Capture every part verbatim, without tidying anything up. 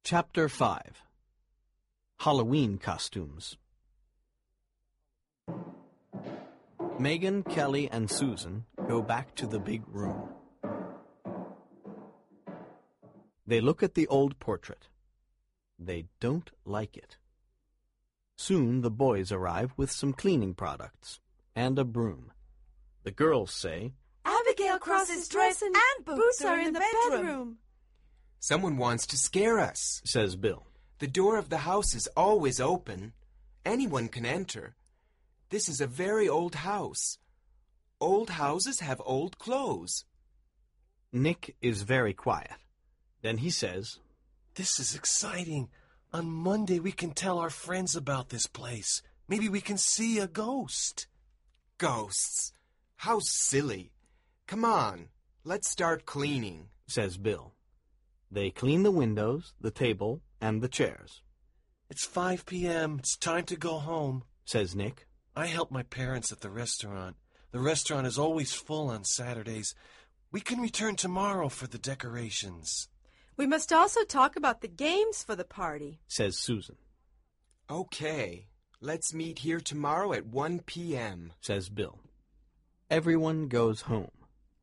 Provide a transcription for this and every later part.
Chapter five. Halloween Costumes. Megan, Kelly, and Susan go back to the big room. They look at the old portrait. They don't like it. Soon the boys arrive with some cleaning products and a broom. The girls say, Abigail Cross's dress and, and boots, boots are, are in, in the, the bedroom. bedroom. Someone wants to scare us, says Bill. The door of the house is always open. Anyone can enter. This is a very old house. Old houses have old clothes. Nick is very quiet. Then he says, This is exciting. On Monday we can tell our friends about this place. Maybe we can see a ghost. Ghosts? How silly. Come on, let's start cleaning, says Bill. They clean the windows, the table, and the chairs. It's five p.m. It's time to go home, says Nick. I help my parents at the restaurant. The restaurant is always full on Saturdays. We can return tomorrow for the decorations. We must also talk about the games for the party, says Susan. Okay, let's meet here tomorrow at one p.m., says Bill. Everyone goes home.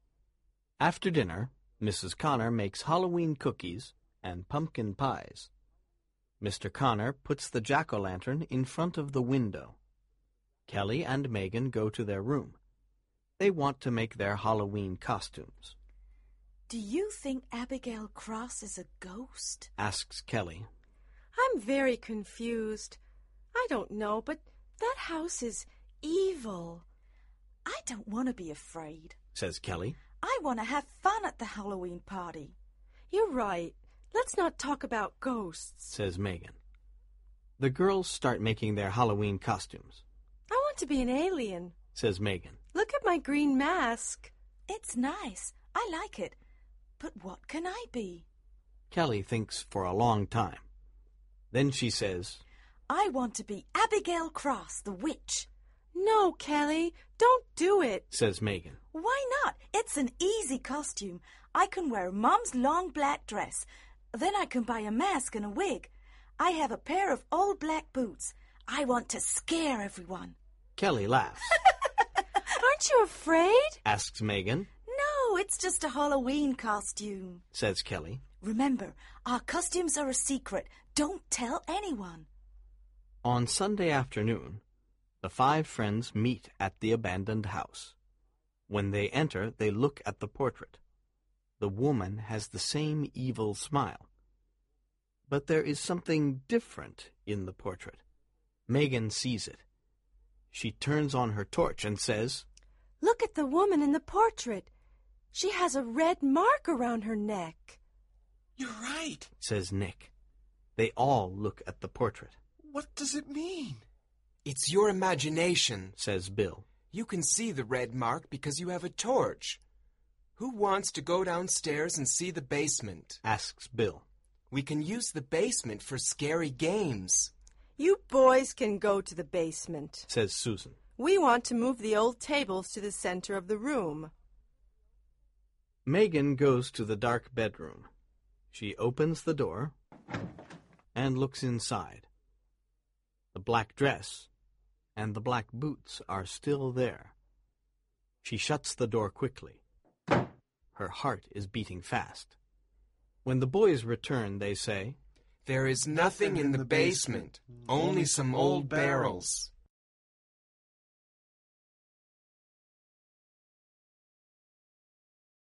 After dinner, Missus Connor makes Halloween cookies and pumpkin pies. Mister Connor puts the jack-o'-lantern in front of the window. Kelly and Megan go to their room. They want to make their Halloween costumes. Do you think Abigail Cross is a ghost? Asks Kelly. I'm very confused. I don't know, but that house is evil. I don't want to be afraid, says Kelly. I want to have fun at the Halloween party. You're right. Let's not talk about ghosts, says Megan. The girls start making their Halloween costumes. I want to be an alien, says Megan. Look at my green mask. It's nice. I like it. But what can I be? Kelly thinks for a long time. Then she says, I want to be Abigail Cross, the witch. No, Kelly, don't do it, says Megan. Why not? It's an easy costume. I can wear Mom's long black dress. Then I can buy a mask and a wig. I have a pair of old black boots. I want to scare everyone. Kelly laughs. Aren't you afraid? Asks Megan. No, it's just a Halloween costume, says Kelly. Remember, our costumes are a secret. Don't tell anyone. On Sunday afternoon, the five friends meet at the abandoned house. When they enter, they look at the portrait. The woman has the same evil smile. But there is something different in the portrait. Megan sees it. She turns on her torch and says, Look at the woman in the portrait. She has a red mark around her neck. You're right, says Nick. They all look at the portrait. What does it mean? It's your imagination, says Bill. You can see the red mark because you have a torch. Who wants to go downstairs and see the basement? Asks Bill. We can use the basement for scary games. You boys can go to the basement, says Susan. We want to move the old tables to the center of the room. Megan goes to the dark bedroom. She opens the door and looks inside. The black dress and the black boots are still there. She shuts the door quickly. Her heart is beating fast. When the boys return, they say, There is nothing in the basement, only some old barrels.